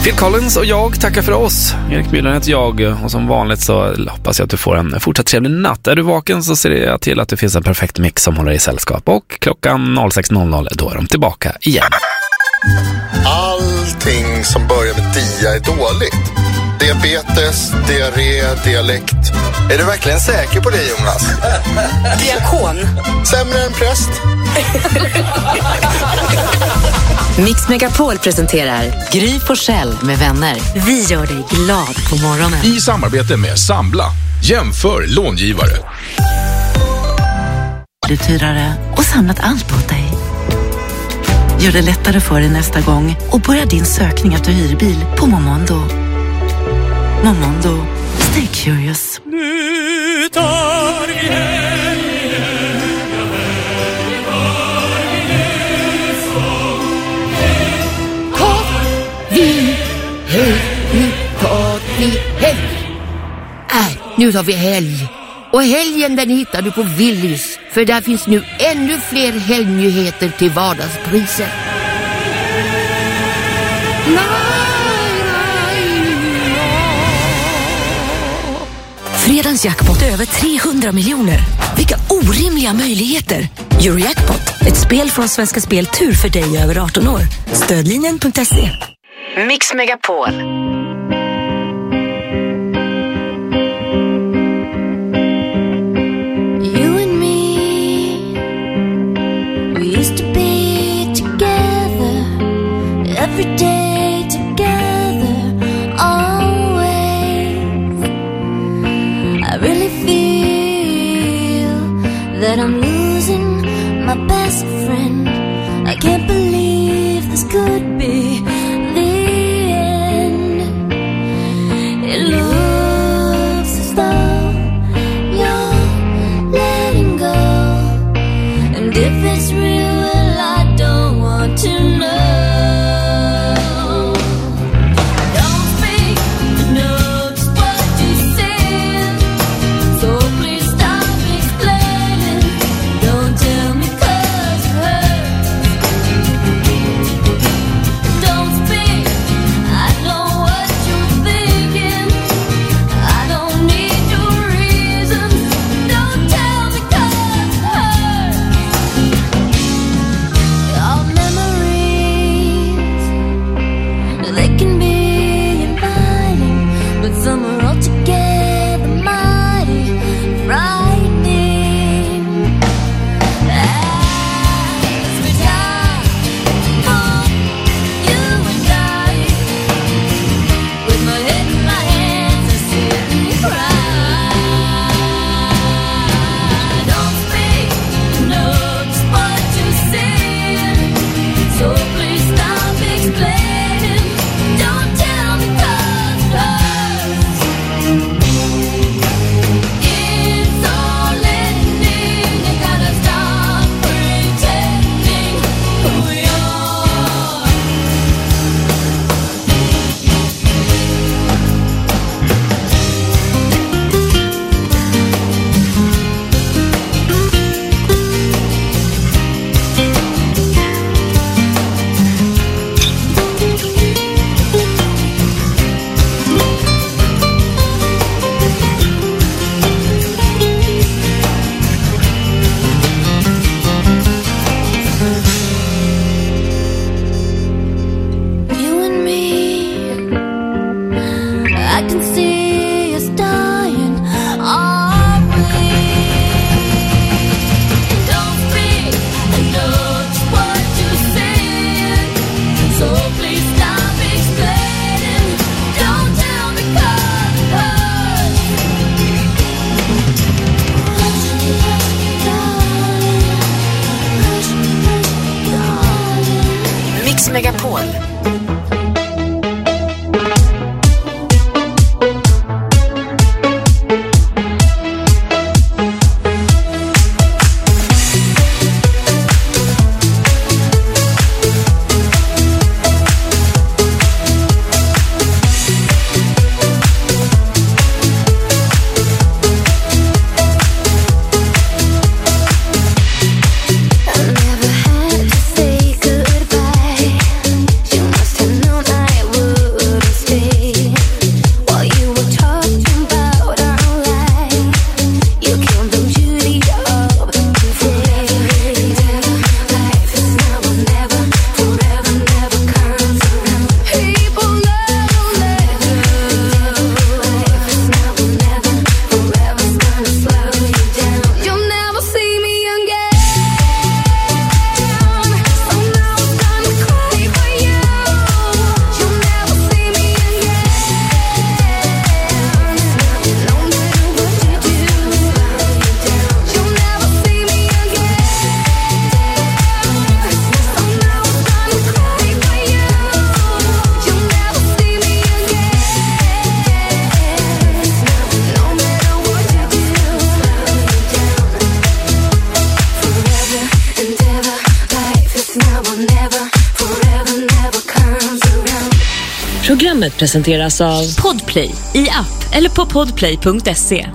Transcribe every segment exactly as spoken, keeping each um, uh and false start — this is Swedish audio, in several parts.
Phil Collins och jag tackar för oss. Erik Myhren heter jag och som vanligt så hoppas jag att du får en fortsatt trevlig natt. Är du vaken så ser jag till att det finns en perfekt mix som håller i sällskap. Och klockan sex noll noll då är de tillbaka igen. Allting som börjar med dia är dåligt. Diabetes, diarré, dialekt. Är du verkligen säker på det, Jonas? Diakon. Sämre än präst. Mix Megapol presenterar Gry Forssell med vänner. Vi gör dig glad på morgonen. I samarbete med Sambla. Jämför långivare. Uthyrare och samlat allt åt dig. Gör det lättare för dig nästa gång och börja din sökning efter hyrbil på Momondo. Momondo. Stay curious. Nu tar vi helgen. Tar vi helg. Nu tar vi helg. Äh, nu tar vi helg. Och helgen den hittar du på Willys. För där finns nu ännu fler helgnyheter till vardagspriser. Fredagens jackpot är över trehundra miljoner. Vilka orimliga möjligheter. Eurojackpot, ett spel från Svenska Spel Tur för dig över arton år. Stödlinjen punkt se. Mix Megapol. You and me, we used to be together every day together, always. I really feel that I'm losing my best friend. I can't believe this could be the end. It looks as though you're letting go, and if it's real, well, I don't want to know. Don't speak, I know just what you said, so please stop explaining. Don't tell me 'cause it hurts. Don't speak, I know what you're thinking. I don't need your reasons. Don't tell me 'cause it hurts. Our memories, they can be inviting, but some are altogether mighty frightening. As we die, oh, you and I, with my head in my hands, I sit and cry. Don't speak, I know just what you said, so please stop explaining. Don't tell me 'cause it hurts. It's all ending, you gotta stop pretending who you are. You and me, I can see us dying, are we? Don't speak, I know just what you said, so please stop explaining. Don't tell me 'cause it hurts. Hush, hush, darling. Hush, hush, darling. Mix Megapol. I never had to say goodbye. You Programmet presenteras av Podplay i app eller på podplay punkt se.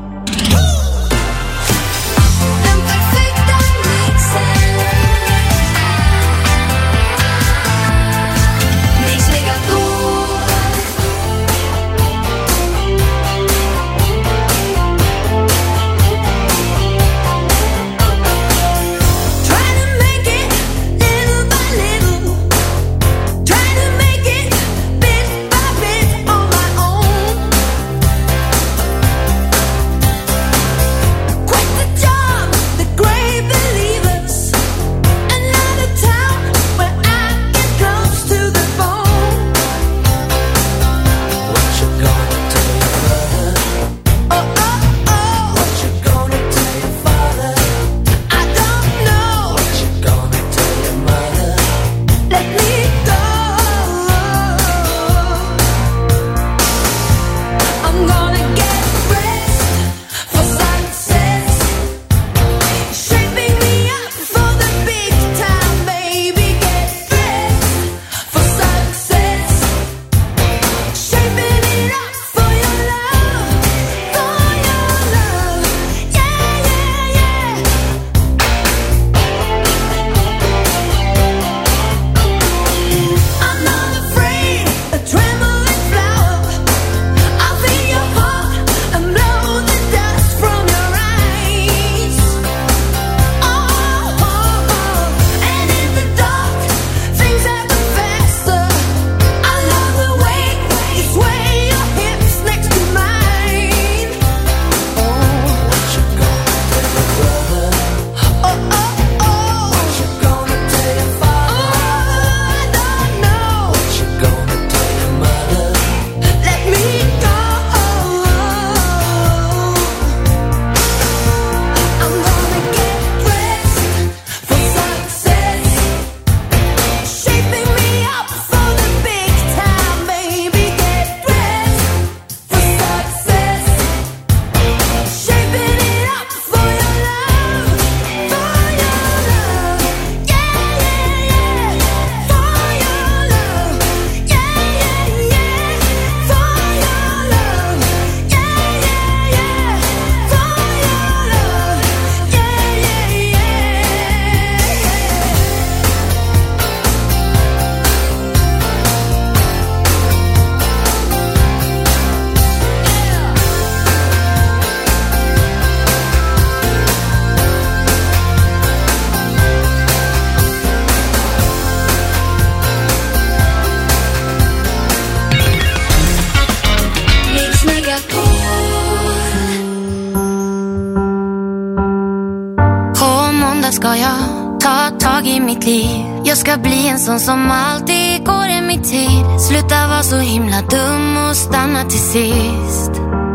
Ska jag ta tag i mitt liv? Jag ska bli en sån som alltid går i mitt tid. Sluta vara så himla dum och stanna till sist.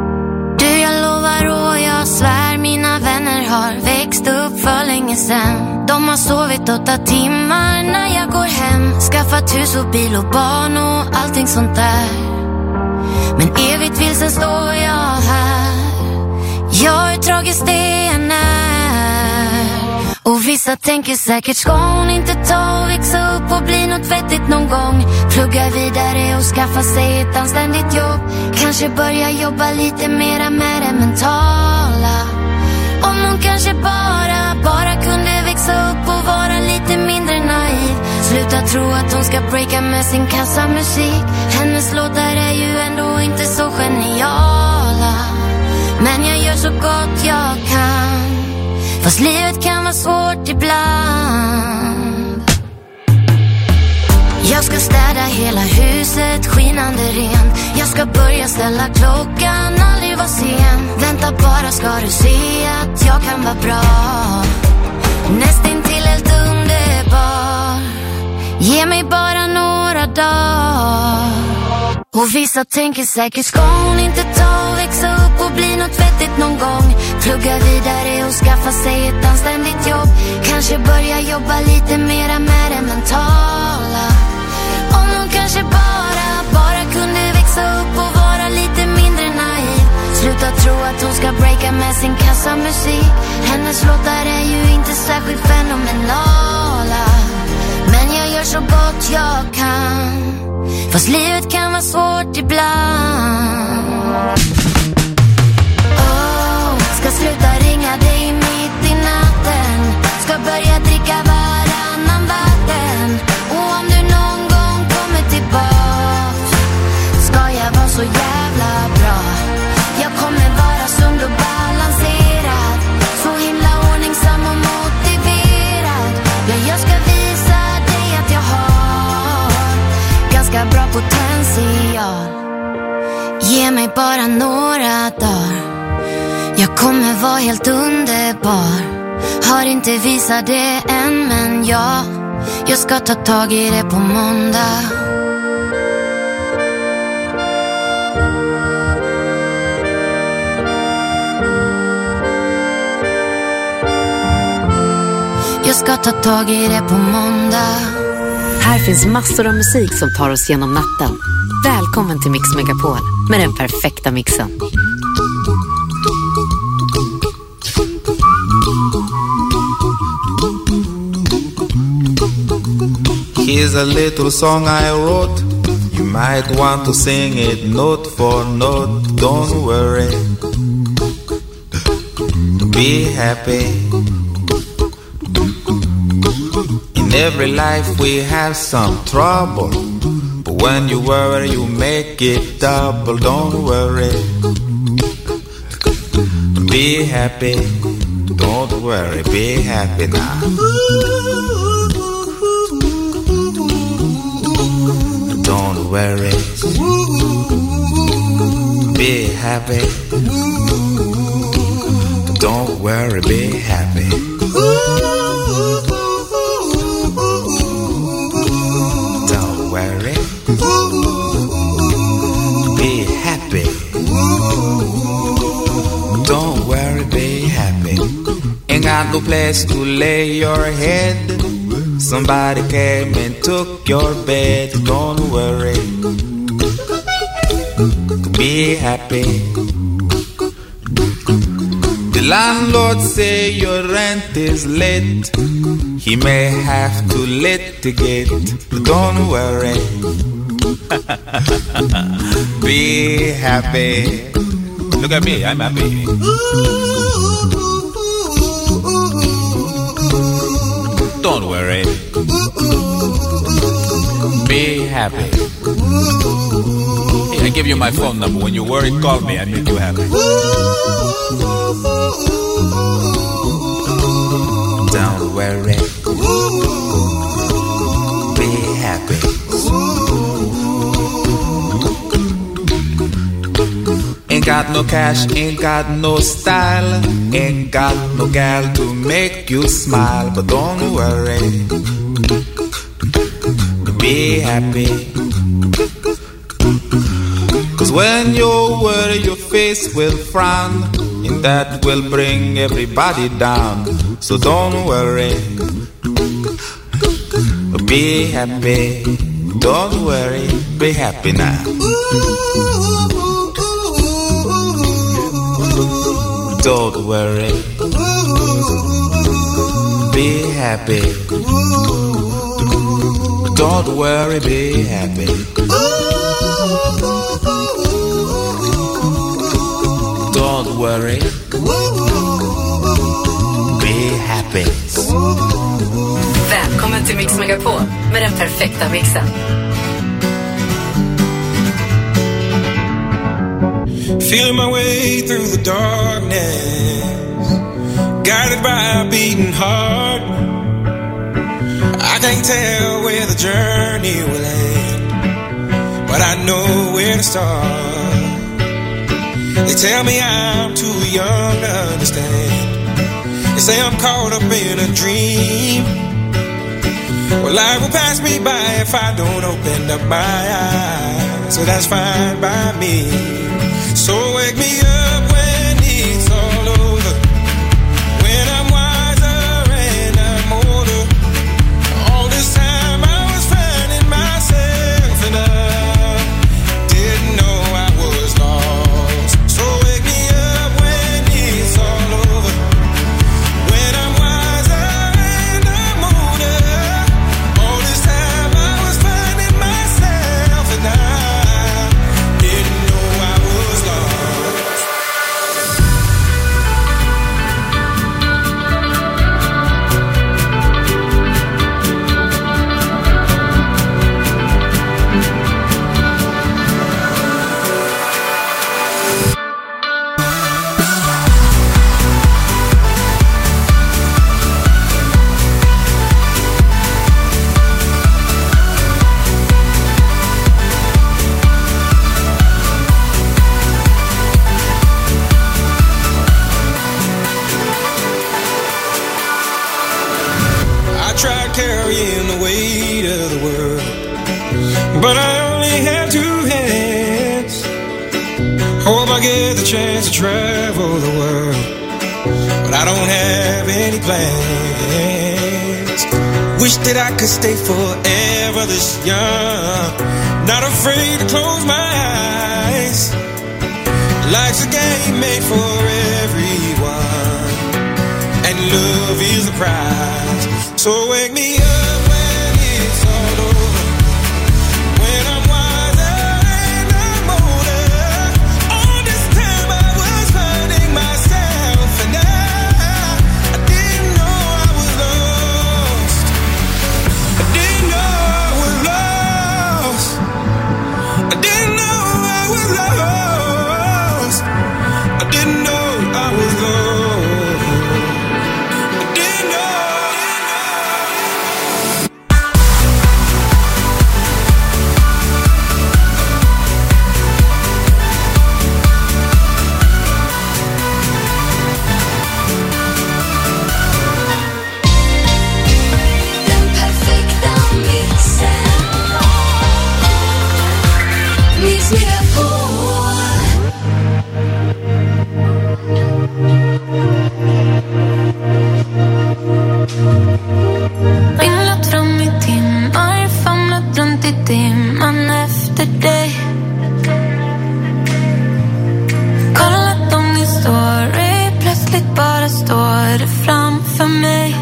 Du, jag lovar och jag svär, mina vänner har växt upp för länge sedan. De har sovit åtta timmar när jag går hem. Skaffat hus och bil och barn och allting sånt där. Men evigt vilsen står jag här. Jag är tragiskt det än är. Och vissa tänker säkert, ska hon inte ta och växa upp och bli något vettigt någon gång? Plugga vidare och skaffa sig ett anständigt jobb. Kanske börja jobba lite mera med det mentala. Om hon kanske bara, bara kunde växa upp och vara lite mindre naiv. Sluta tro att hon ska breaka med sin kassamusik. Hennes låtar är ju ändå inte så geniala. Men jag gör så gott jag kan. Fast livet kan vara svårt ibland. Jag ska städa hela huset skinande rent. Jag ska börja ställa klockan, aldrig vara sen. Vänta bara ska du se att jag kan vara bra. Nästintill helt underbar. Ge mig bara några dagar. Och vissa tänker säkert, ska hon inte ta och växa upp och bli något vettigt någon gång? Plugga vidare och skaffa sig ett anständigt jobb. Kanske börja jobba lite mera med det mentala. Om hon kanske bara, bara kunde växa upp och vara lite mindre naiv. Sluta tro att hon ska breaka med sin kassamusik. Hennes låtar är ju inte särskilt fenomenala. Men jag gör så gott jag kan. Fast livet kan vara svårt ibland. Oh, ska sluta ringa dig mitt i natten. Ska börja dricka varannan vatten. Och om du någon gång kommer tillbaks, ska jag vara så jävla bra. Jag kommer vara sund och balanserad, så himla ordningsam och motiverad. Ja, jag ska visa dig att jag har ganska bra potential. Ge mig bara några dagar, jag kommer vara helt underbar. Har inte visat det än, men ja, jag ska ta tag i det på måndag. Jag ska ta tag i det på måndag. Här finns massor av musik som tar oss genom natten. Välkommen till Mix Megapol med den perfekta mixen. Here's a little song I wrote. You might want to sing it note for note. Don't worry, be happy. In every life we have some trouble, but when you worry you make it double. Don't worry, be happy. Don't worry, be happy now. Don't worry, be happy. Don't worry, be happy. Don't worry, be happy. Don't worry, be happy. Ain't got no place to lay your head. Somebody came and took your bed. Don't worry, be happy. The landlord say your rent is late. He may have to litigate. Don't worry, be happy. Look at me, I'm happy. Don't worry, be happy. Hey, I give you my phone number. When you're worried, call me. I make you happy. Don't worry, be happy. Ain't got no cash, ain't got no style, ain't got no gal to make you smile. But don't worry, be happy. Cause when you worry your face will frown, and that will bring everybody down. So don't worry, be happy. Don't worry, be happy now. Don't worry, be happy. Don't worry, be happy. Don't worry, be happy. Välkommen till Mix Megapol med den perfekta mixen. Feeling my way through the darkness, guided by a beating heart. I can't tell where the journey will end, but I know where to start. They tell me I'm too young to understand. They say I'm caught up in a dream. Well, life will pass me by if I don't open up my eyes, so that's fine by me. So wake me up when it's all over, when I'm wiser and I'm older. All this time I was finding myself and I didn't know I was lost. So wake me up when it's all over, when I'm wiser and I'm older. All this time I was finding myself and I carrying the weight of the world. But I only have two hands. Hope I get the chance to travel the world, but I don't have any plans. Wish that I could stay forever this young, not afraid to close my eyes. Life's a game made for everyone, and love is the prize. So wake me up when it's all over, when I'm wiser and I'm older. All this time I was hurting myself, and I, I didn't know I was lost. I didn't know I was lost. I didn't know I was lost. I didn't know I was lost. Vinglat fram i timmar, famlat runt i dimman efter dig. Kollat om din story, plötsligt bara står det framför mig.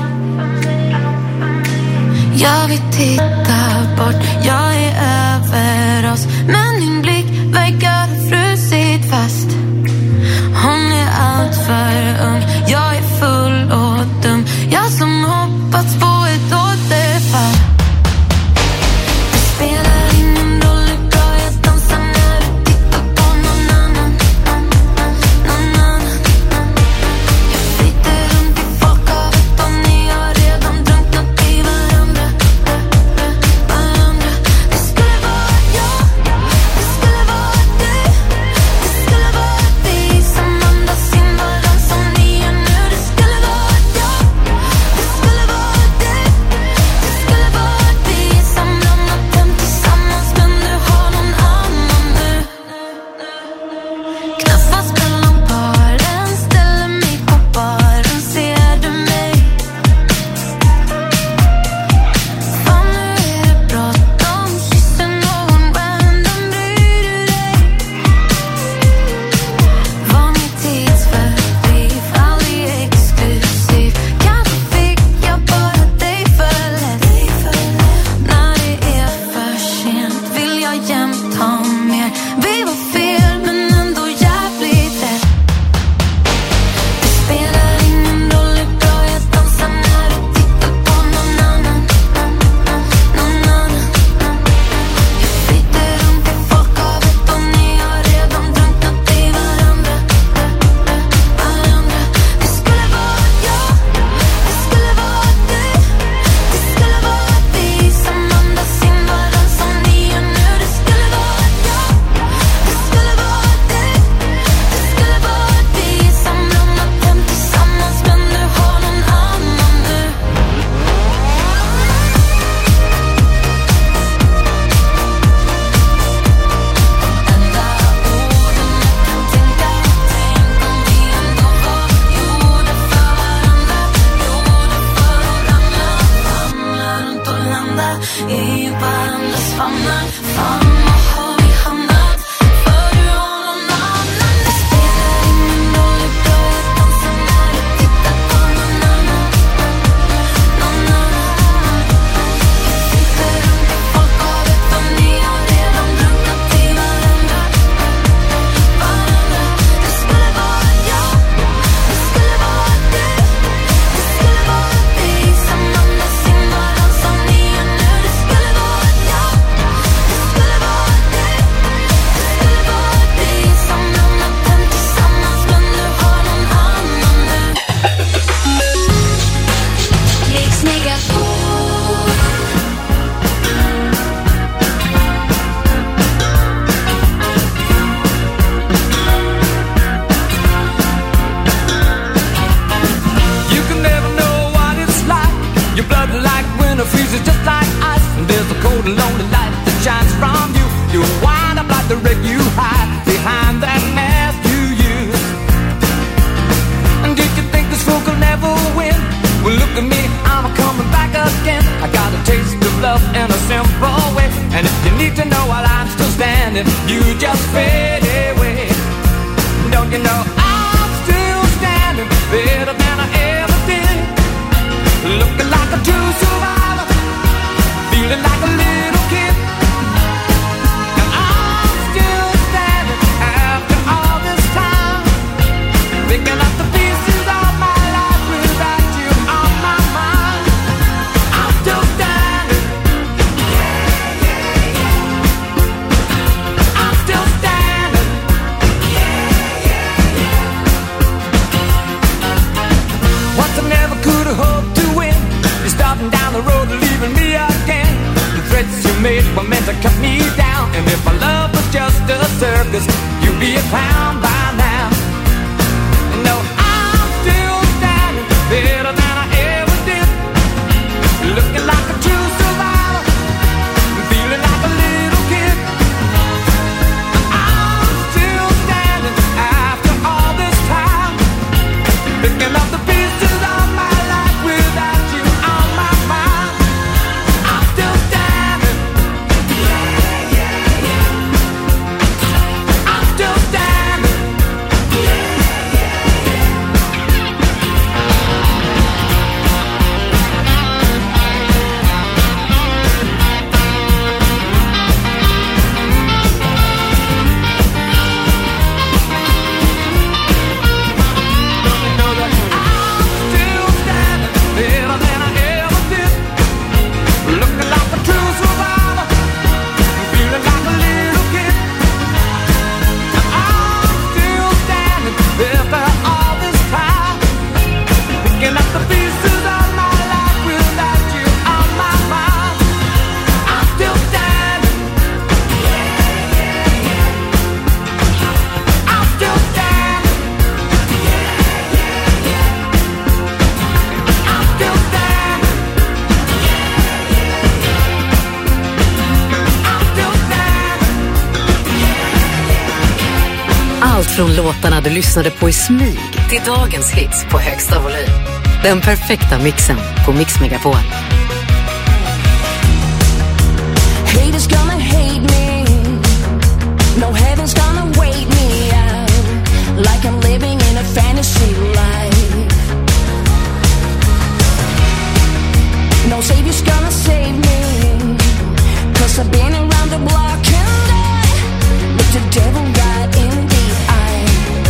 Jag vill titta bort, jag är över oss, men din blick verkar ha frusit fast. Hon är allt för ung, jag är full och dum. Jag som hoppats på ett återfall. Det spelar ingen roll hur bra jag dansar när du tittar på någon annan, någon annan. Jag flyter runt i folkhavet och ni har redan drunknat i varandra, varandra. Det skulle vara jag, det skulle vara du, det skulle vara vi som andas in varann som ni gör nu. Det skulle vara jag, det skulle vara du, det skulle vara vi som lämnat hem tillsammans, men du har någon annan nu. Knappast mellan paren, ställer mig på baren, ser du mig? Fan, nu är det bråttom, kysser någon random, bryr du dig? Var min tidsfördriv, aldrig exklusiv. Kanske fick jag bara dig för lätt. När det är för sent vill jag jämt ha mer. Vi var fel men ändå jävligt rätt. Det spelar ingen roll hur bra jag dansar när du tittar på någon annan, någon annan. Jag flyter runt i folkhavet och ni har redan drunknat i varandra, varandra. Det skulle vara jag, det skulle vara du, det skulle vara vi som andas in varann som ni gör nu. Det skulle vara jag, det skulle vara du, det skulle vara vi som lämnat hem tillsammans, men du har någon annan nu. Enda orden jag kan tänka, tänk om vi ändå var gjorda för varandra, gjorda för att ramla, ramla runt och landa i varandras famnar. Fan, vad har vi hamnat? För du har någon annan. Det spelar ingen roll hur bra jag dansar när du tittar på någon annan, någon annan. Jag flyter runt i folkhavet och ni har redan drunknat i varandra, varandra. Det skulle vara jag, det skulle vara du, det skulle vara vi som andas in varann som ni gör nu. Det skulle vara jag, det skulle vara du, need to know while I'm still standing. You just fade away. Don't you know I'm still standing better than I ever did? Looking like a true survivor, feeling like a little kid. And I'm still standing after all this time, picking up the pieces of my life without you on my mind. I'm still standing. Yeah, yeah, yeah. I'm still standing. Yeah, yeah, yeah. Once I never could have hoped to win. You're starting down the road and leaving me again. The threats you made were meant to cut me down. And if my love was just a circus, you'd be a clown by now. No, I'm still standing better than I ever did. Looking like a true survivor, feeling like a little kid. I'm still standing after all this time, picking up the pieces of my life without you on my mind. I'm still standing. Yeah, yeah, yeah. I'm still standing. Yeah, yeah, know that I'm still standing better than I ever did. Looking like a true survivor, feeling like a little kid. I'm still standing after all this time, picking up the pieces of my life without you on my mind. I'm still standing. Yeah, yeah, yeah. I'm still standing. Yeah, yeah, yeah. I'm still standing. Allt från låtarna du lyssnade på i smyg till dagens hits på högsta volym. Den perfekta mixen på Mix Megapol. Haters gonna hate me. No heaven's gonna wait me out. Like I'm living in a fantasy life. No savior's gonna save me. Cause I've been around the block and I look the devil right in the eye.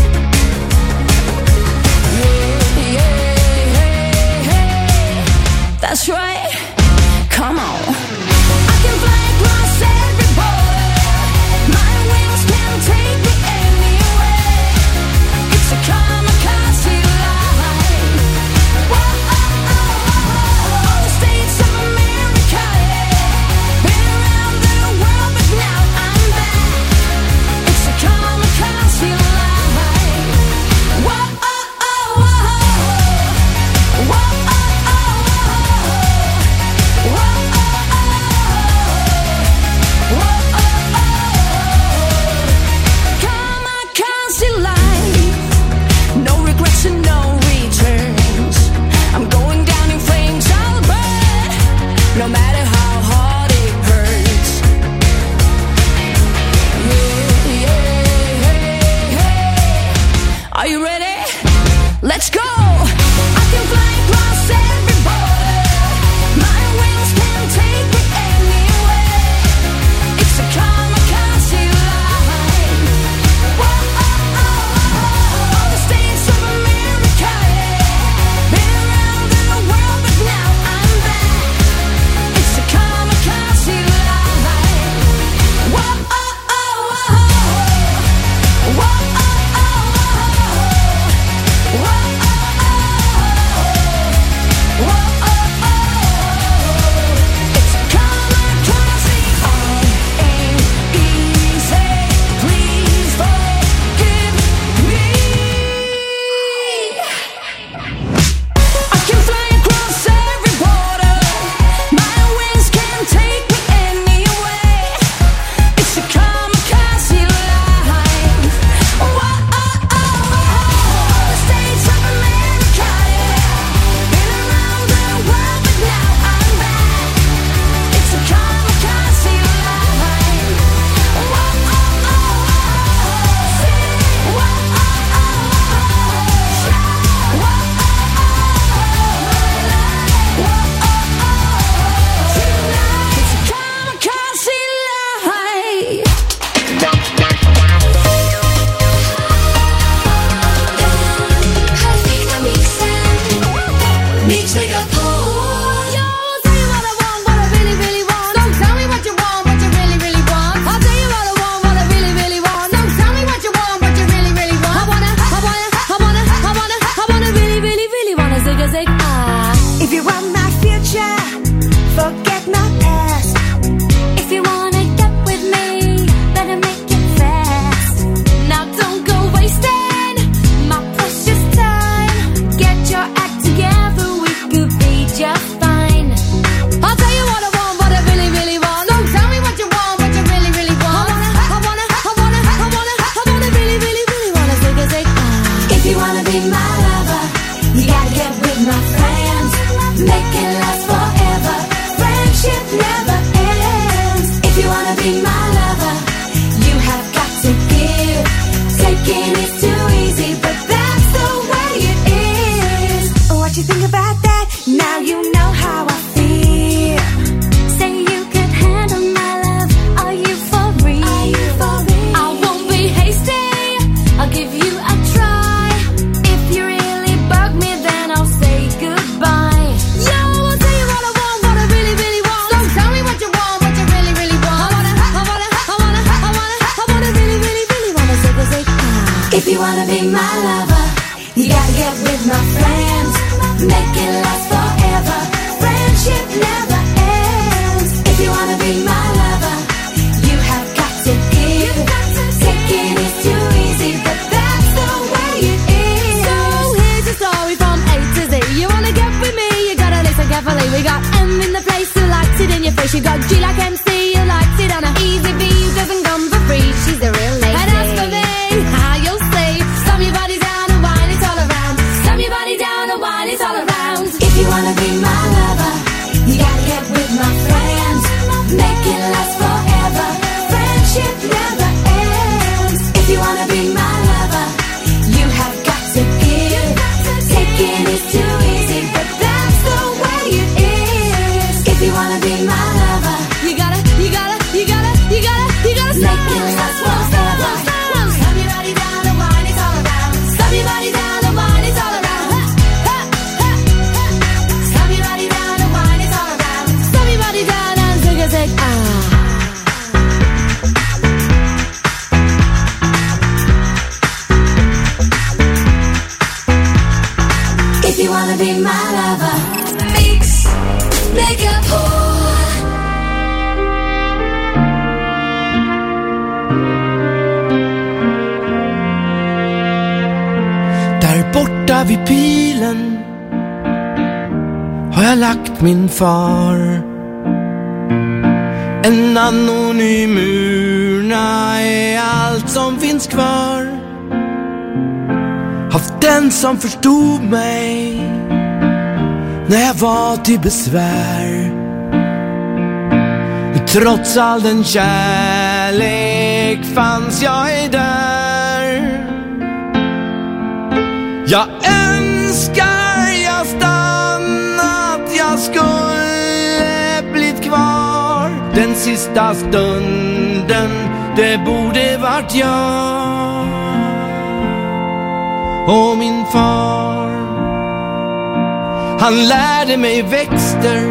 Yeah, yeah, yeah, yeah. That's right. Come on. I can fly across every border. My wings can take me anywhere. It's a kamikaze life. Whoa, oh, oh, oh. All the states of America, yeah. Been around the world, but now I'm back. It's a kamikaze life. Whoa, oh, oh, oh. Whoa, oh, oh, oh. Whoa, oh, oh. with my past. If you wanna get with me, better make it fast. Now don't go wasting my precious time. Get your act together, we could be just fine. I'll tell you what I want, what I really, really want. So tell me what you want, what you really, really want. I wanna, I wanna, I wanna, I wanna, I wanna really, really, really wanna take a take. If you wanna be my lover, you gotta get with my friends. Make it last forever. Friendship never ends. If you wanna be my lover, you have got to give. Taking is too easy, but that's the way it is. What you think about that? Now you know how I feel. Say you could handle my love. Are you for real? Are you for real? I won't be hasty. I'll give you a try. If you really bug me, then I'll say goodbye. Yo, I'll tell you what I want, what I really, really want. So tell me what you want, what you really, really want. I wanna, I wanna, I wanna, I wanna, I wanna really, really, really wanna say the say. If you wanna be my lover, you gotta get with my friends. Make it last forever. Friendship never ends. If you wanna be my lover, you have got to give. Taking is too easy, but that's the way it is. So here's a story from A to Z. You wanna get with me, you gotta listen carefully. We got M in the place who likes it in your face. You got G like M C, who likes it on a easy B, who doesn't come for free. She's a real lady. And as for me, how you'll say, slam your body down and wine it all around. Slam your body down and wine it all around. If you wanna be my lover, you gotta get with my friends. Make it last forever. Friendship never ends. If you wanna be my lover, you have got to give. Taking is too easy, but that's the way it is. If you wanna be my lover, you gotta, you gotta, you gotta, you gotta, you gotta make it last forever. Slam your body down and wine it all around. Slam your body down and wine it all around. Slam your body down and wine it all around. Slam your body down and take a take. Ah. If you wanna be my lover, mix, make up Där borta vid pilen har jag lagt min far. En anonym urna är allt som finns kvar. Av den som förstod mig när jag var till besvär. Men trots all den kärlek fanns jag ej där. Jag önskar jag stannat, jag skulle blivit kvar. Den sista stunden, det borde varit jag och min far. Han lärde mig växter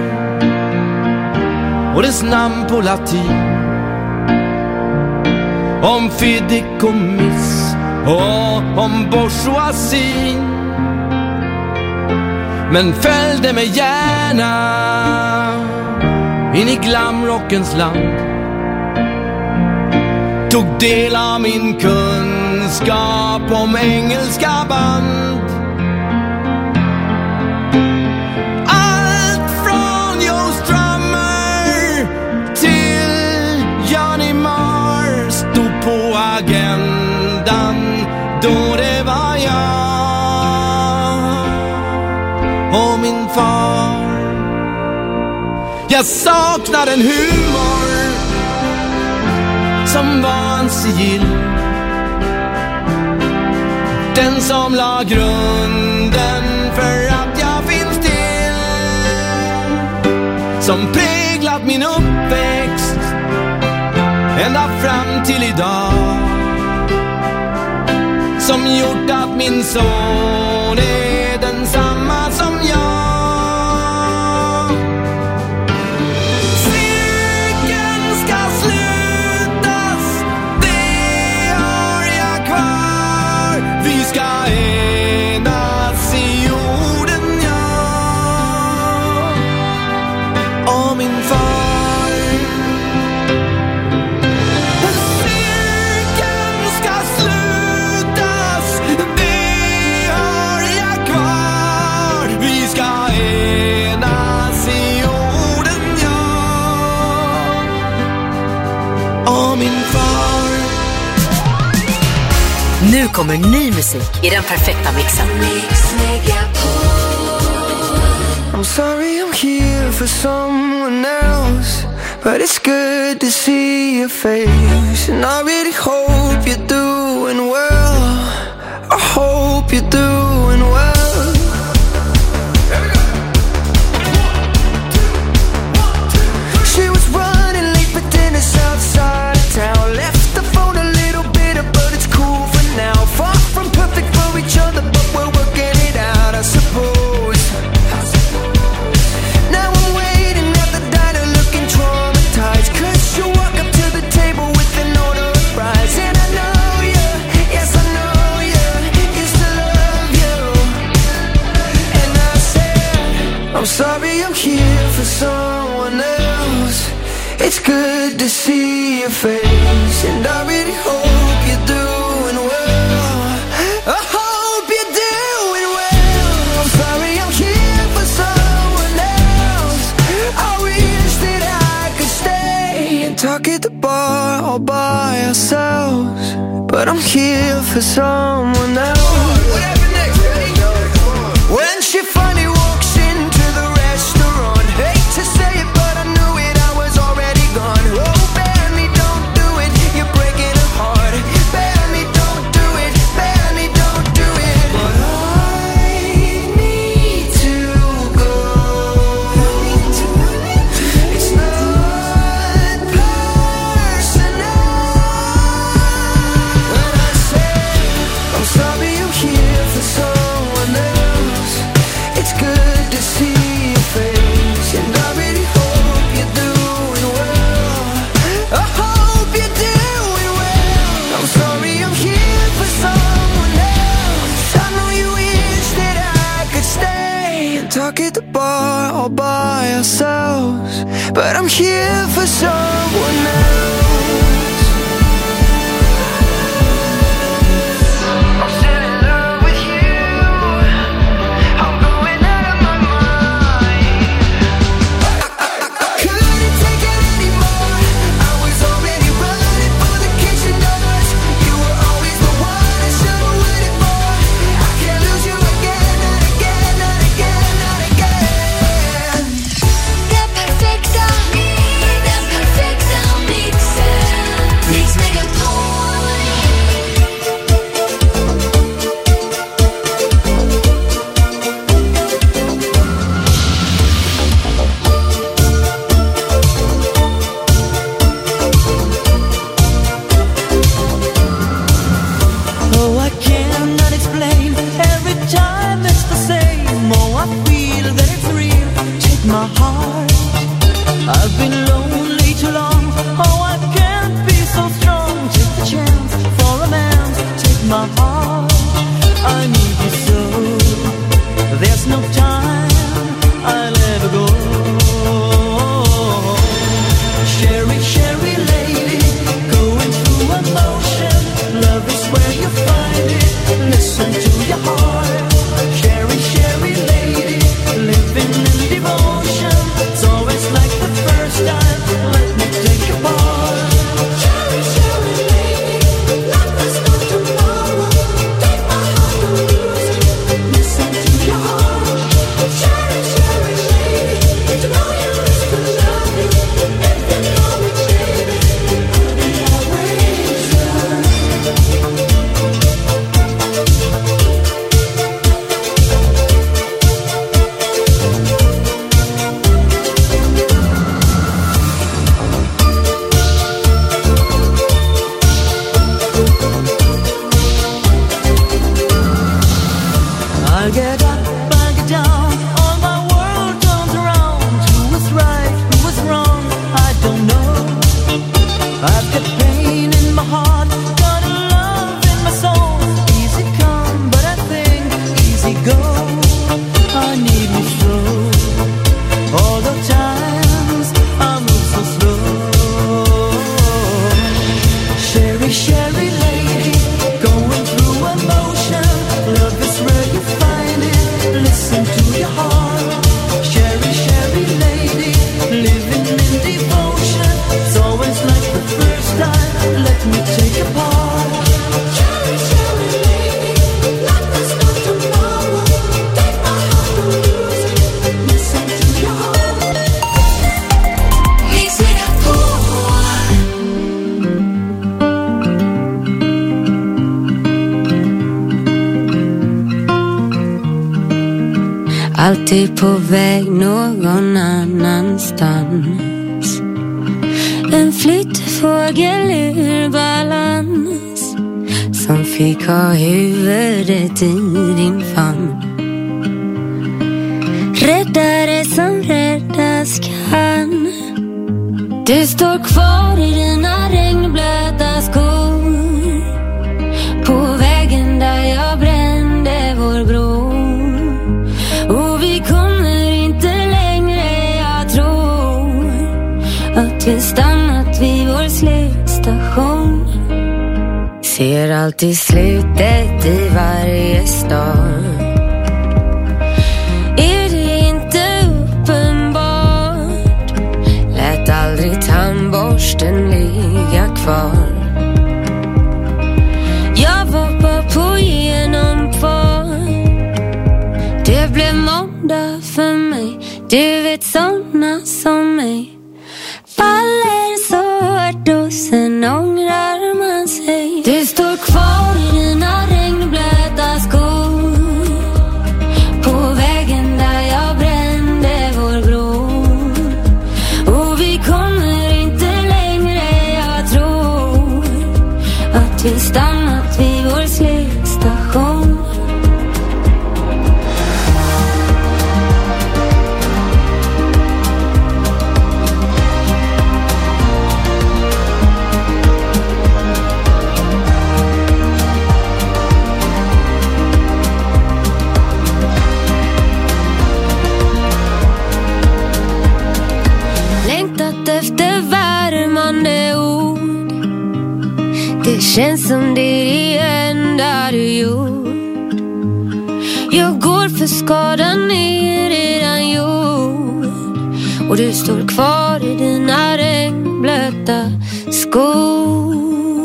och dess namn på latin. Om fideikommiss och om bourgeoisie. Men följde mig gärna in i glamrockens land. Tog del av min kunskap om engelska band. Allt från Joe Strummer till Johnny Marr stod på agendan då det var jag och min far. Jag saknar en humor som var en sigill, den som la grunden för att jag finns till, som präglat min uppväxt ända fram till idag, som gjort att min son är densamma som jag. Min far. min far. Nu kommer ny musik i den perfekta mixen. I'm sorry I'm here for someone else, but it's good to see your face. And I really hope you're doing well. I hope you're doing well. She was running late for dinner outside of town. Left the phone a little bitter, but it's cool for now. Far from perfect for each other, but we're working it out, I suppose. Now I'm waiting at the diner looking traumatized, 'cause you walk up to the table with an order of fries. And I know you, yes I know you, used to love you. And I said, I'm sorry I'm here for someone else. It's good to see your face, and I really hope you're doing well. I hope you're doing well. I'm sorry I'm here for someone else. I wish that I could stay and talk at the bar all by ourselves, but I'm here for someone else. When she finally walks into the restaurant, hate to say it, but I knew it, I was already gone. Oh, bear me, don't do it, you're breaking her heart. Bear me, don't do it, bear me, don't do it. But I need to go. It's not personal. When I say I'm sorry I'm here for someone else, it's good to see your face, and I really hope you're doing well. I hope you're doing well. I'm sorry I'm here for someone else. I know you wish that I could stay and talk at the bar all by ourselves, but I'm here for someone else. I'm still in love with you. I'm going out of my mind. Couldn't take it anymore. I was already running for the kitchen doors. You were always the one I should have waited for. I can't lose you again, not again, not again, not again. Den perfekta, den perfekta mixen. Mix Megapol. Oh, I cannot explain. Every time it's the same. Oh, I feel that it's real. Take my heart. I've been lonely too long. Oh, I can't be so strong. Take the chance for a man. Take my heart. I need you so. There's no time I'll ever go. Sherry, Sherry lady, going through emotion. Love is where you find it. Listen to your heart. Sherry, Sherry lady, living in devotion. It's always like the first time. alltid på väg någon annanstans. En flyttfågel ur balans som fick ha huvudet i din famn. Räddare som räddas kan. Du står kvar i dina regnblöta skor på vägen där jag brände vår bro. Och vi kommer inte längre, jag tror att vi stannat vid vår slutstation. Ser alltid slutet i varje stad. Är det inte uppenbart? Lät aldrig tandborsten ligga kvar. Jag var bara på genomfart. Det blev måndag för mig. Du vet såna som mig faller så hårt och sen ångrar man sig. Du står kvar i dina regnblöta skor på vägen där jag brände vår bro. Och vi kommer inte längre, jag tror att vi stannat vid vår slutstation. Efter värmande ord. Det känns som det är det enda du gjort. Jag går för skadan är redan gjord. Och du står kvar i dina regnblöta skor.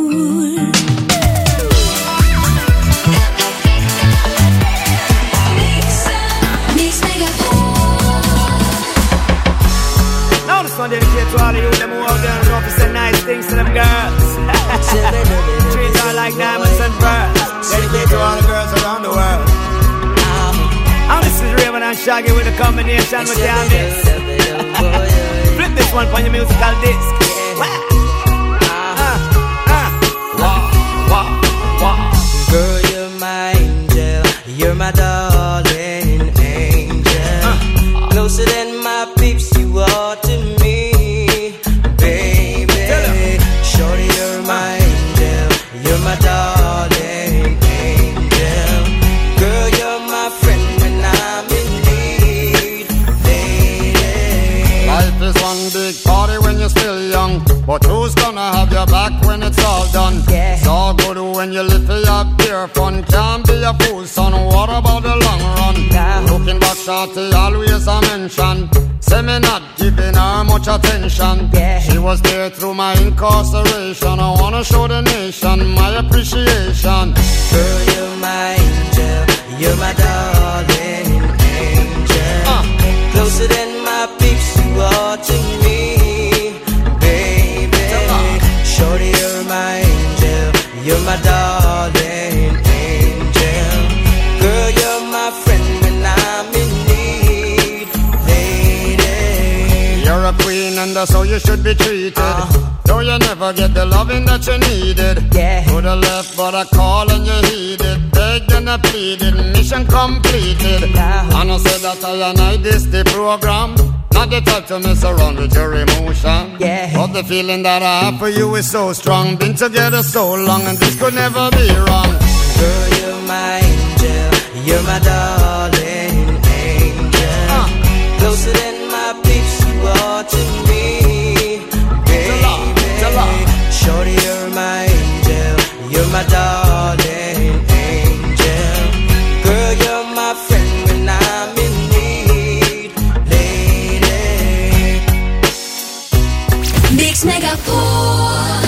One dedicate to all of you, them who out there know to say nice things to them girls. Treat her like diamonds and pearls. Dedicate to all the girls around the world. And this is Raven and Shaggy with a combination with their mix. Flip this one for your musical disc. Wow. Uh, uh. Wow, wow, wow. Girl, you're my angel. You're my darling angel. Uh. Closer than my peeps, you are to me. My darling angel, girl, you're my friend when I'm in need, lady. Life is one big party when you're still young, but who's gonna have your back when it's all done? Yeah. It's all good when you live for your pure fun. Can't be a fool, son, what about the long run? Now. Looking back, shorty, always a mention. Say me not giving her much attention. Yeah. She was there through my incarceration. I wanna show the nation my appreciation. Girl, you're my angel. You're my darling angel. Uh. Closer than my peeps, you are to me, baby. Shorty, you're my angel. You're my darling angel. Girl, you're my friend when I'm in need, lady. You're a queen and that's how you should be treated. Uh. Though you never get the loving that you needed. Yeah. Could have left but I call and you heeded. Begged and I pleaded, mission completed. Nah. And I said that I and I this the program. Not the type to mess around with your emotion. Yeah. But the feeling that I have for you is so strong. Been together so long and this could never be wrong. Girl, you're my angel. You're my darling angel. Uh. Closer than my peeps, you are to me, baby. Shorty, you're my angel. You're my darling angel. Girl, you're my friend when I'm in need, lady. Mix Megapol.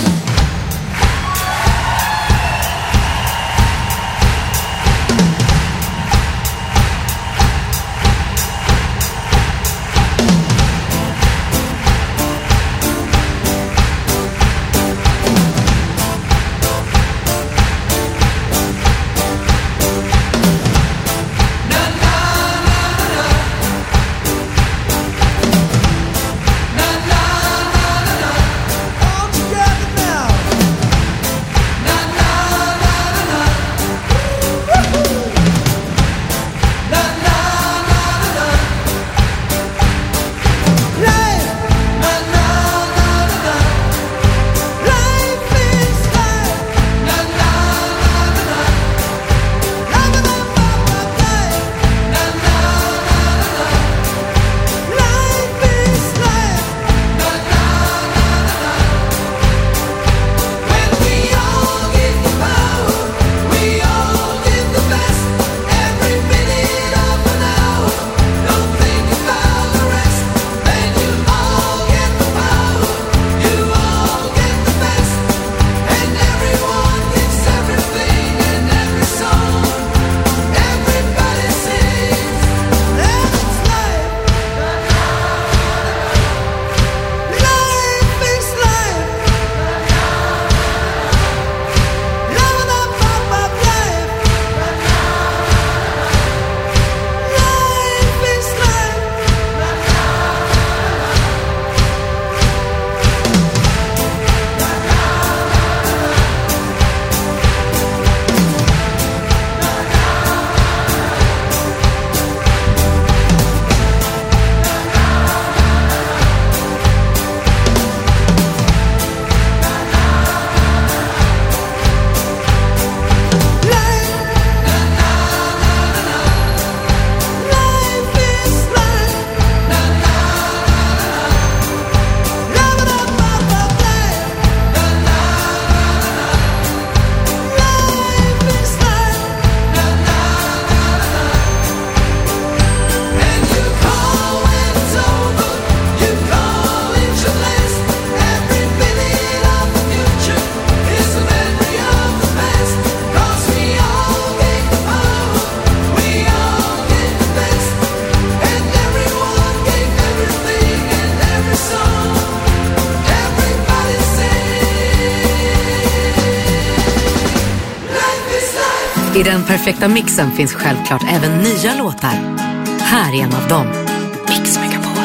I den perfekta mixen finns självklart även nya låtar. Här är en av dem. Mix Megapol.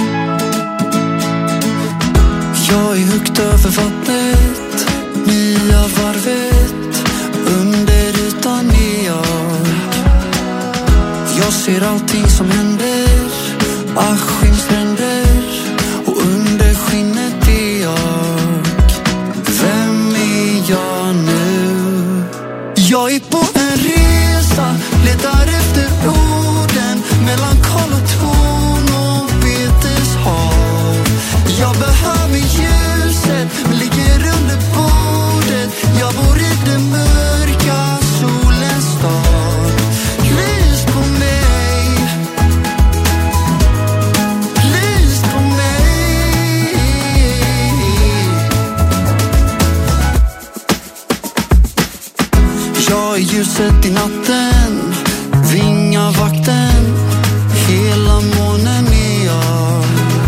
Jag är högt över vattnet, nya varvet, under ytan är jag. Jag ser allting som händer, Askimsränder, och under skinnet är jag. Vem är jag nu? Jag är på en resa, letar efter orden mellan kol och ton och beteshav. Jag behöver ljuset, men ligger under bordet. Jag bor i den mörka solens stad. Lys på mig, lys på mig. Jag är ljuset i natten, vingavakten, hela månen är jag.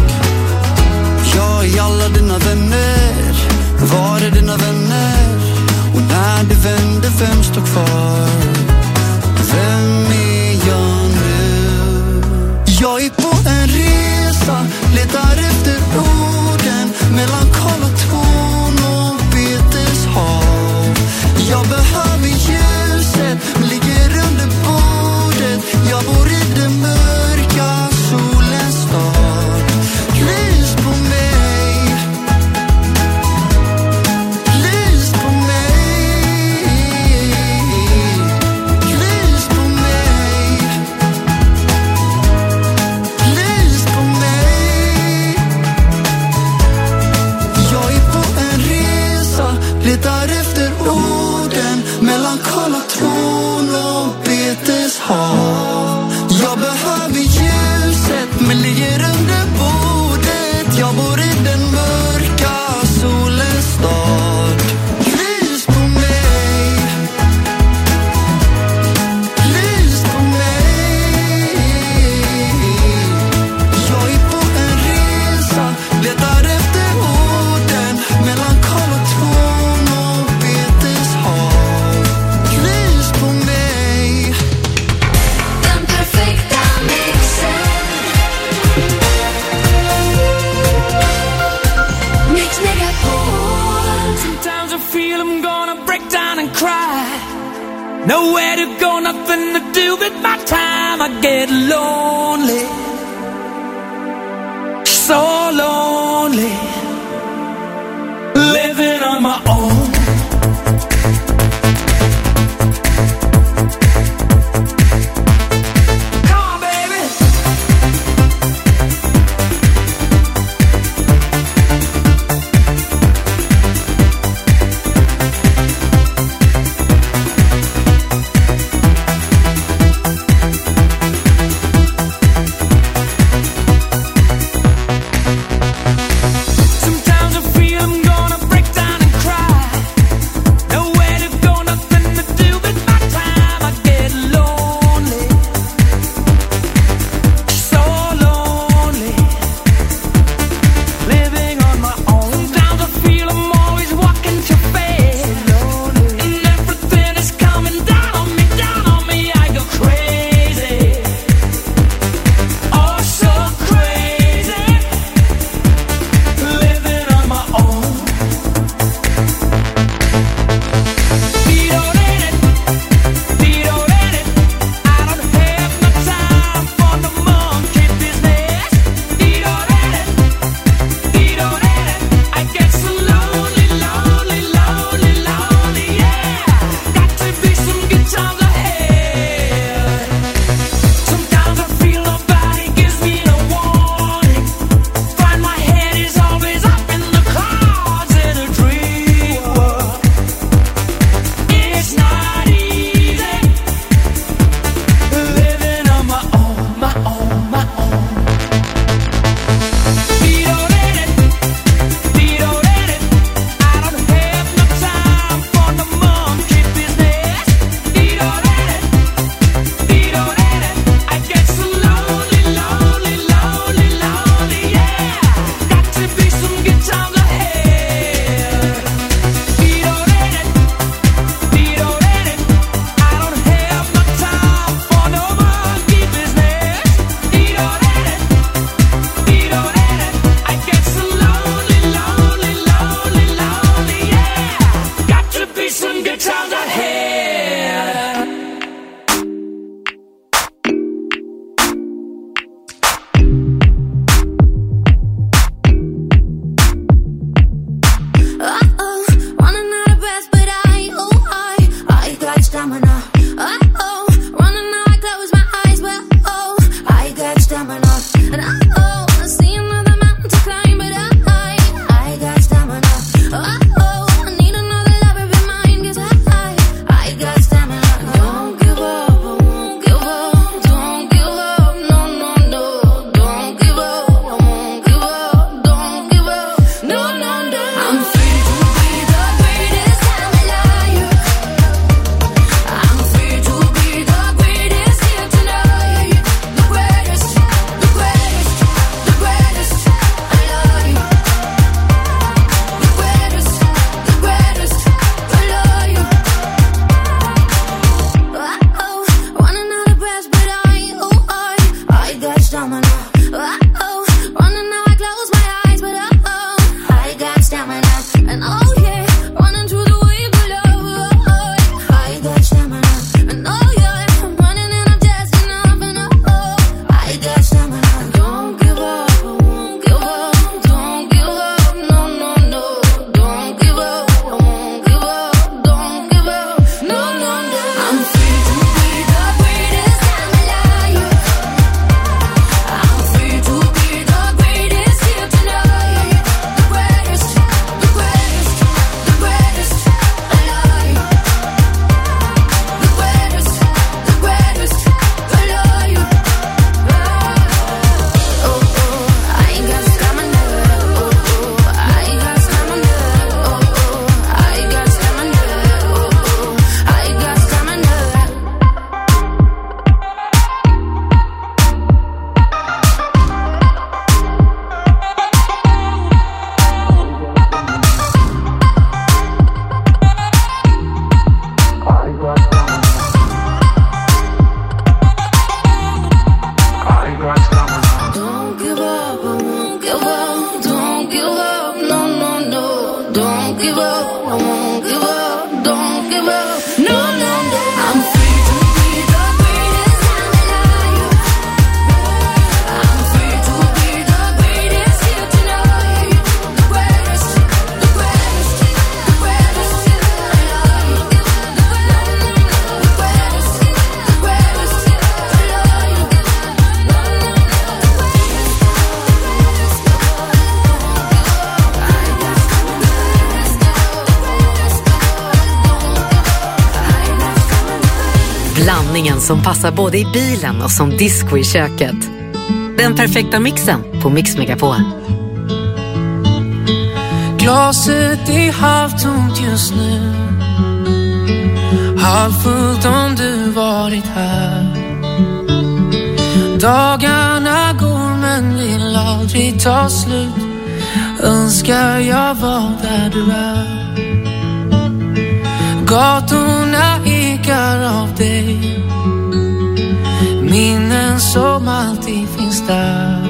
Jag är alla dina vänner, var är dina vänner? Och när det vänder, vem står kvar? Vem är jag nu? Jag är på en resa, letar efter orden mellan kol och ton och beteshav. Jag behöver ljuset, men ligger under bordet. Jag bor i den mörka solens stad. Lys på mig, lys på mig, lys på mig, lys på mig. Jag är på en resa, letar efter orden mellan kol och ton och beteshav. Jag behöver ljuset, men ligger under bordet. Jag bor i den mörka solens stad. Lys på mig, lys på mig. Jag är på en resa, letar efter orden mellan kol och ton och beteshav. Lys på mig. Den perfekta mixen. Mix Megapol. Sometimes I feel I'm gonna break down and cry. Nowhere to go, nothing to do with my time. I get lonely, so lonely, living on my own. Come on, baby. blandningen som passar både i bilen och som disco i köket. Den perfekta mixen på Mix Megapol. Glaset är halvtomt just nu, halvfullt om du varit här. Dagarna går men vill aldrig ta slut. Önskar jag var där du är. Gatorna ekar av dig, minnen som alltid finns där.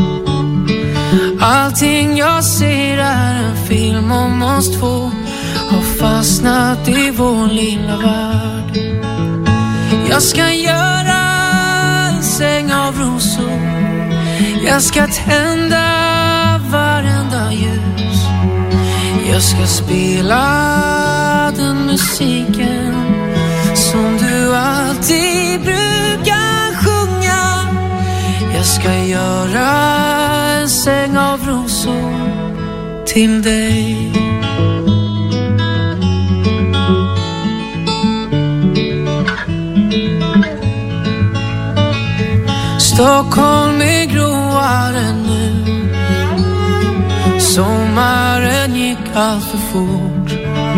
Allting jag ser är en film om oss två, har fastnat i vår lilla värld. Jag ska göra en säng av rosor, jag ska tända varenda ljus. Jag ska spela den musiken som du alltid brukar sjunga. Jag ska göra en säng av rosor till dig. Stockholm är gråare nu, sommaren gick allt för fort.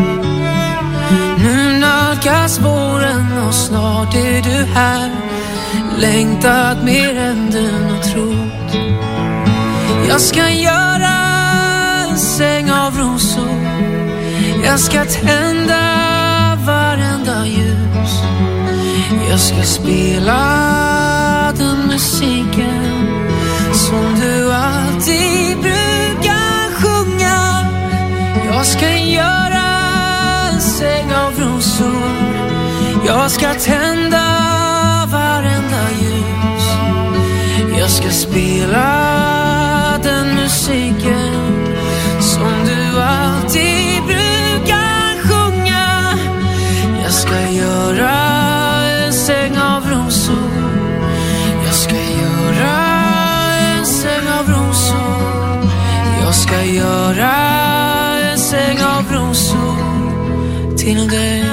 Nu nalkas våren och snart är du här, längtat mer än du nog trott. Jag ska göra en säng av rosor, jag ska tända varenda ljus. Jag ska spela den musiken som du alltid brukar sjunga. Jag ska göra en säng av rosor, jag ska tända varenda ljus. Jag ska spela den musiken som du alltid brukar sjunga. Jag ska göra en säng av rosor, jag ska göra en säng av rosor. Jag ska göra en säng av rosor till dig.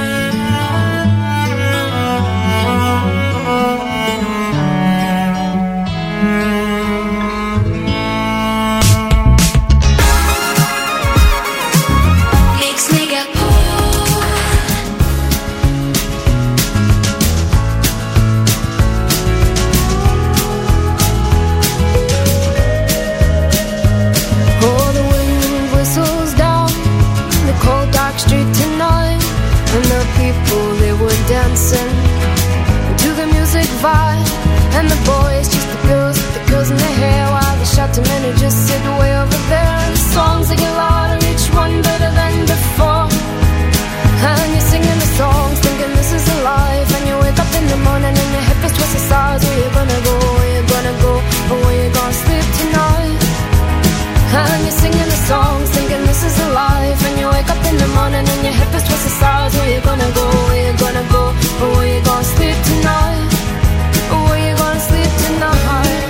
Dancing to the music vibe, and the boys just the girls with the girls in their hair, while the shouting men who just sit way over there. The songs they get louder, each one better than before. And you're singing the songs, thinking this is a life. And you wake up in the morning and your hip is twisted sides. Where you gonna go? Where you gonna go? Or where you gonna sleep tonight? And you're singing the songs, thinking this is a life. And you wake up in the morning and your hip is twisted sides. Where you gonna go? Where you gonna go? Or where you gonna sleep tonight? Or where you gonna sleep tonight?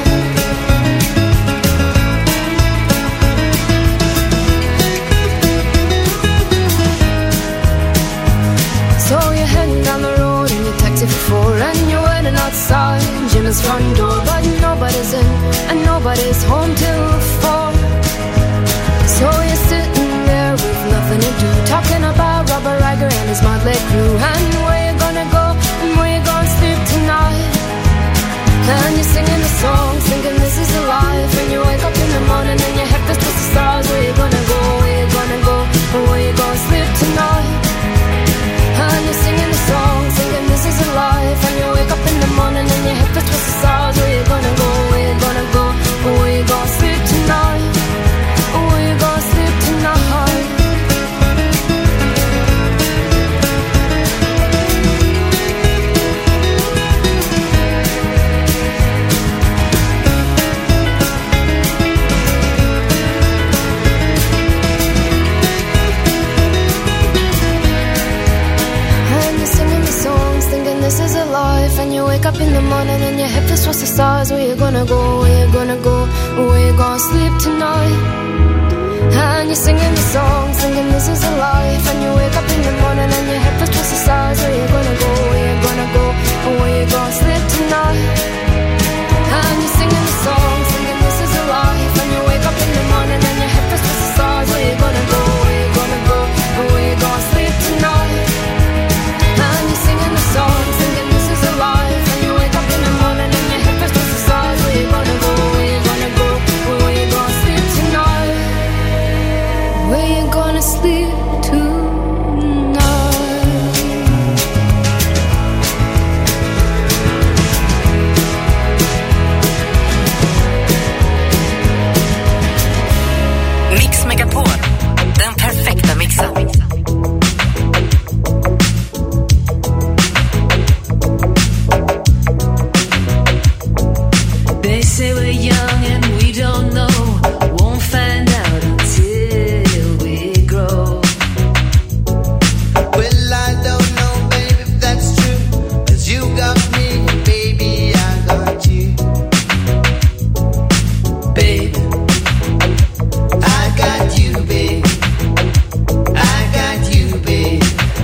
So you're heading down the road in your taxi for four, and you're waiting outside Jimmy's front door, but nobody's in and nobody's home till four. So you're sitting there with nothing to do, talking about Robert Riger and his motley crew, and where you gonna go and where you gonna sleep tonight. And you're singing the songs, thinking this is a life. And you wake up in the morning and your head feels twisted stars. Where you gonna go, where you gonna go, or where you gonna sleep tonight. And you're singing the songs, thinking this is a life. And you wake up in the morning and your head feels twisted stars. Where you gonna go, where you gonna go, or where you gonna sleep tonight. Or where you gonna sleep tonight. This is a life, and you wake up in the morning and your head feels towards the stars. Where you gonna go, where you gonna go, where you gonna sleep tonight. And you're singing the song, singing this is a life. And you wake up in the morning and your head feels towards the stars. Where you gonna go, where you gonna go, where you gonna sleep tonight? And you're singing the song, singing this is a life. And you wake up in the morning and your head first with the stars. Where you gonna go, where you gonna go, and where you gonna sleep tonight? And you're singing the song, singing this is a life. And you wake up in the morning and your head first with the stars. Where you gonna go, where you gonna go, and where you gonna sleep tonight? Where you gonna sleep tonight? Mix Megapol, den perfekta mixen. They say we're young and we don't know, won't find out until we grow. Well, I don't know, baby, if that's true. 'Cause you got me, baby, I got you. Baby, I got you, baby. I got you, baby.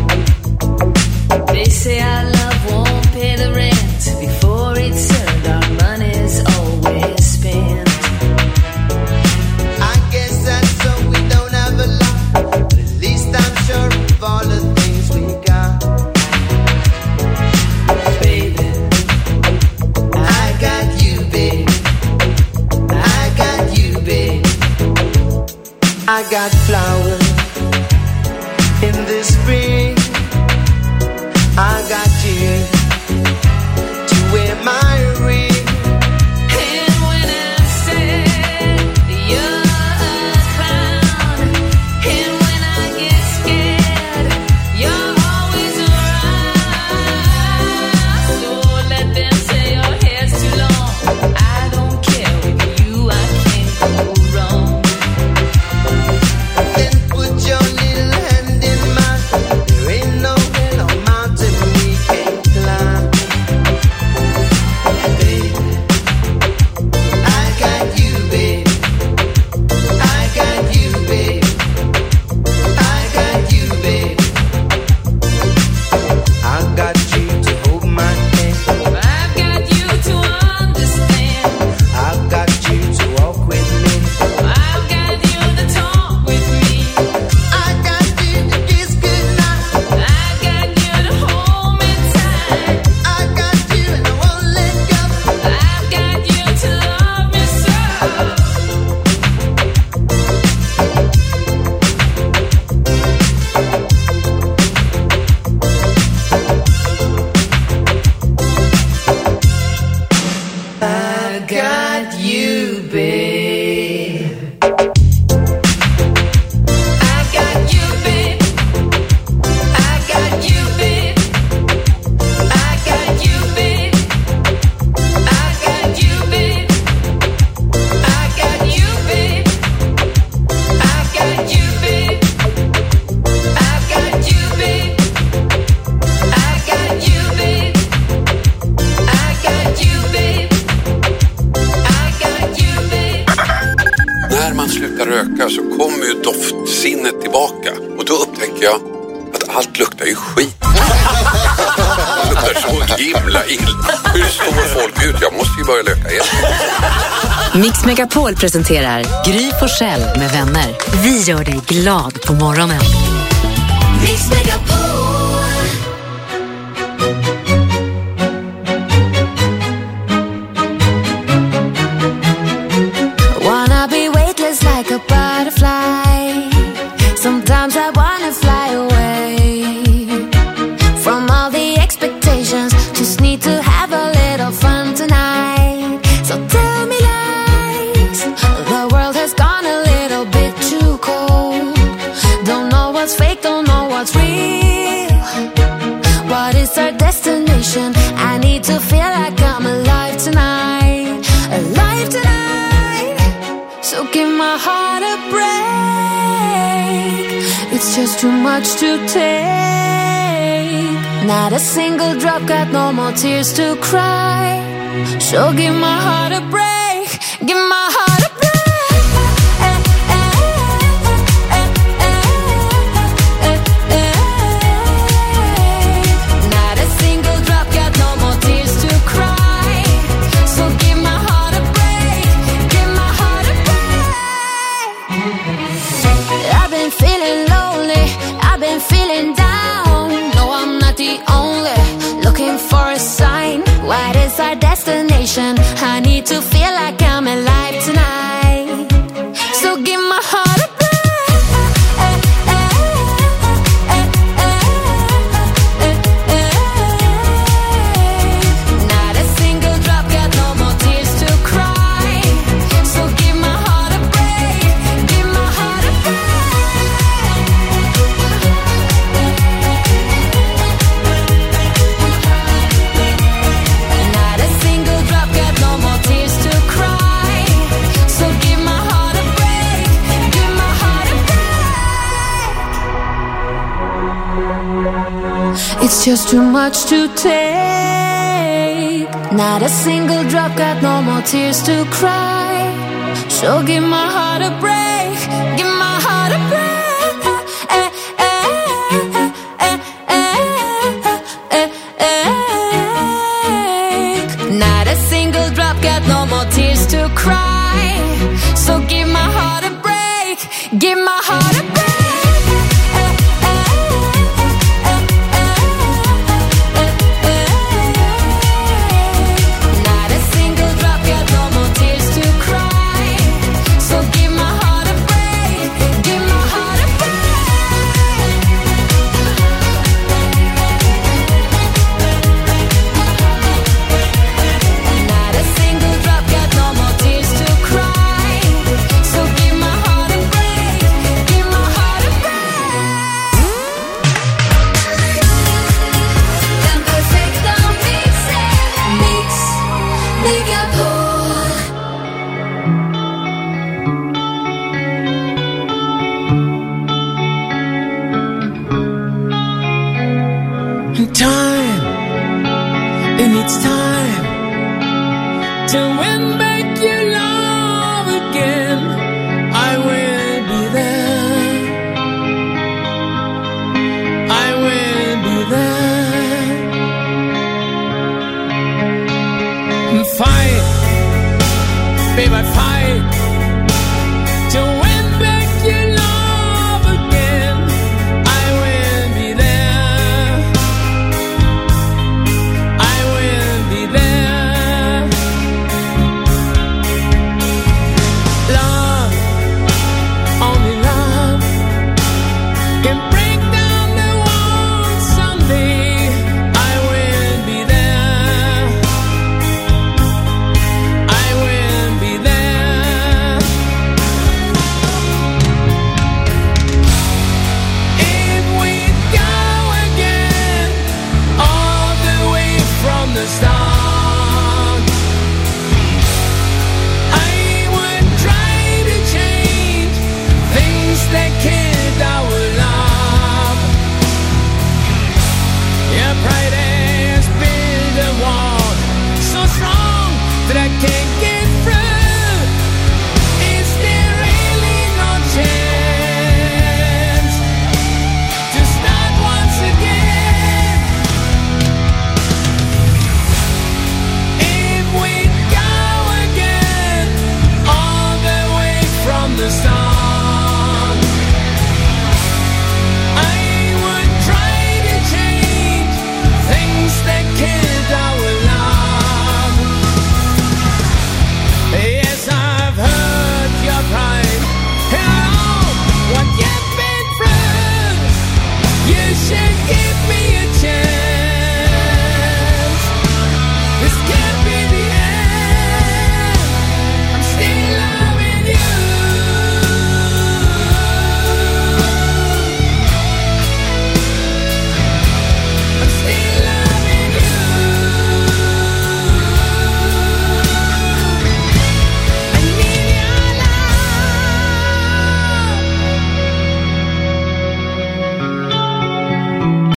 They say our love won't pay the rent before it's earned. Our money's always spent. I guess that's so we don't have a lot. But at least I'm sure of all the things we got. Baby, I got you, baby. I got you, baby. I got flowers in the spring. I got you to wear my ring. And when I said you're a clown, and when I get scared, you're always around. So let them say your hair's too long. I don't care, with you I can't go wrong. Then put your little hand in mine. There ain't no hill or mountain we can't climb. Baby, I got you, baby. I got you, baby. I got you, baby. I got you to hold my hand. I've got you to understand. I've got you to walk with me. I've got you to talk with me. I got you to kiss goodnight. I've got you to hold me tight. I got you and I won't let go. I've got you to love me so. I got you, babe. I got you, babe. I got you, babe. I got you, babe. I got you, babe. I got you, babe. I got you, babe. I got you, babe. I got you, babe. I got you, babe. I got you, babe. När man slutar röka så kommer ju doftsinnet tillbaka. Och då upptäcker jag att allt luktar ju skit. Det luktar så himla illa. Hur står folk ut? Jag måste ju börja röka igen. Mix Megapol presenterar Gry Forssell med vänner. Vi gör dig glad på morgonen. Mix Megapol. Wanna be weightless like a butterfly. Sometimes I wanna fly away from all the expectations. Just need to have a little fun tonight. So tell me lies. The world has gone a little bit too cold. Don't know what's fake, don't know what's real. What is our destination? I need to feel like I'm alive tonight. Alive tonight. So give my heart a break. It's just too much to take. Not a single drop, got no more tears to cry. So give my heart a break. Give my heart a break. Not a single drop, got no more tears to for a sign. What is our destination? I need to feel like I'm alive tonight. So give my heart a It's just too much to take. Not a single drop, got no more tears to cry. So give my heart a break, give my heart a break. Not a single drop, got no more tears to cry. So give my heart a break, give my heart a break. Can